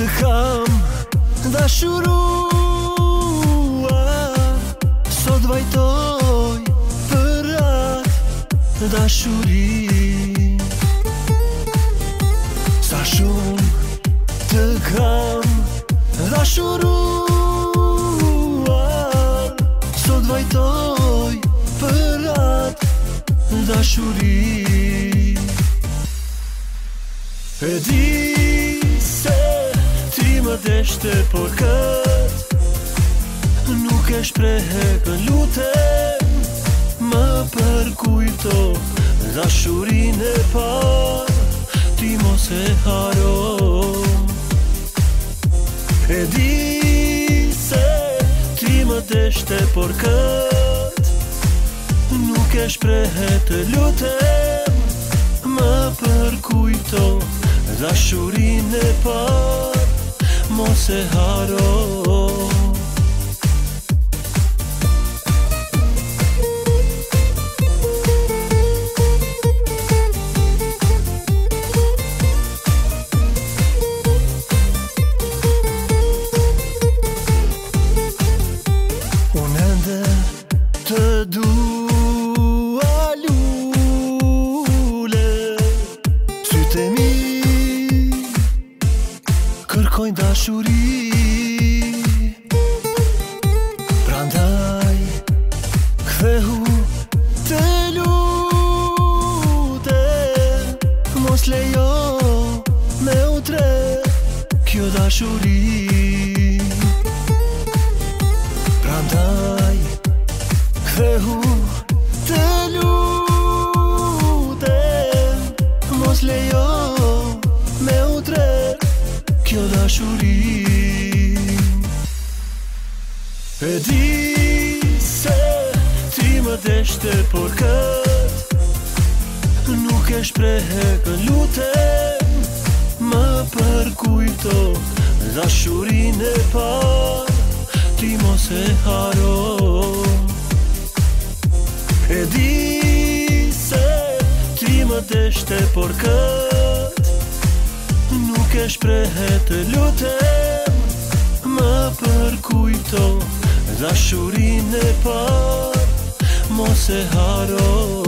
kam dashurua, sot vajtoj për atë dashuri. Sa shumë të kam dashuruar, sot vajtoj për atë dashuri. E di se ti më deshte, por këtë nuk e shprehe, kën lutem më përkujto dashurin e parë, ti mos e haro. E di se ti më deshte, por këtë nuk e shprehe, të lutem më përkujto dashurin e parë, mos e haro. Të dua lule, sytë e mi kërkojnë dashuri. Prandaj kthehu të lutem, mos lejo me u tre kjo dashuri. Prandaj kthehu të lutem, mos lejo me u tre kjo dashuri. E di se ti më deshte, por këtë nuk e shprehe, kën lutem më përkujto dashurin e parë, ti mos e haro. E di se ti më deshte, por këtë nuk e shprehe, të lutem më përkujto dashurin e parë, mos e haro.